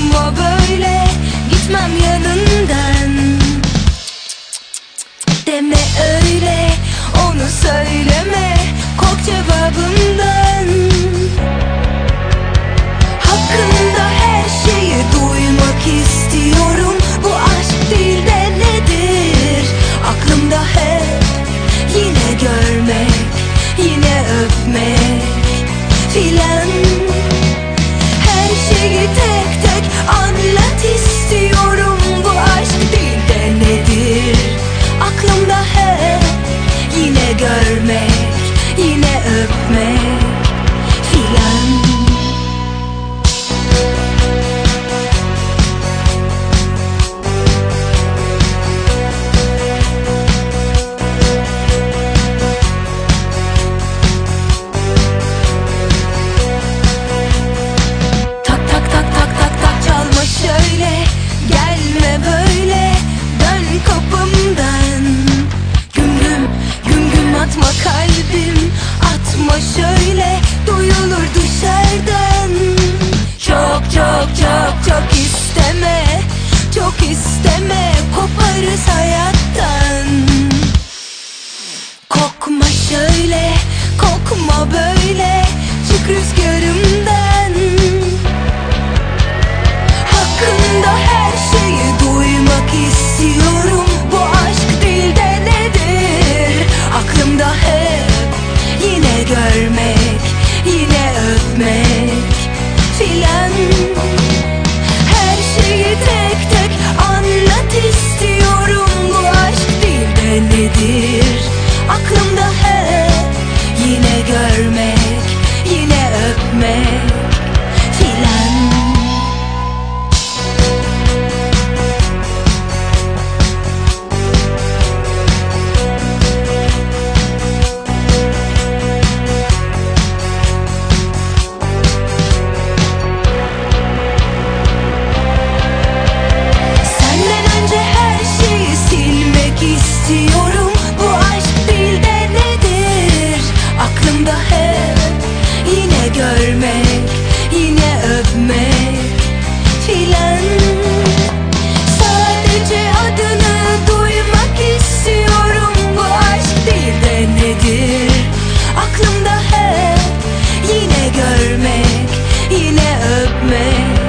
Korkma böyle, gitmem yanından. Deme öyle, onu söyleme, kork cevabımdan. Hakkında her şeyi duymak istiyorum. Bu aşk değil de nedir? Aklımda hep yine görmek, yine öpmek filan. Her şeyi tek tek anlat istiyorum. Bu aşk değil de nedir? Aklımda hep yine görmek, yine öpmek filan. Şöyle gelme böyle, dön kapımdan. Güm güm güm güm atma kalbim, atma şöyle, duyulur dışarıdan. Çok çok çok çok isteme, çok isteme, koparız hayattan. Kokma şöyle, kokma böyle, çık rüzgarımdan. Hakkında her şeyi duymak istiyorum. Bu aşk değil de nedir? Aklımda hep yine görmek, yine öpmek filan. Her şeyi tek tek anlat istiyorum. Bu aşk değil de nedir? Aklımda hep yine görmek, yine öpmek filan. İstiyorum. Bu aşk değil de nedir? Aklımda hep yine görmek, yine öpmek filan. Sadece adını duymak istiyorum. Bu aşk değil de nedir? Aklımda hep yine görmek, yine öpmek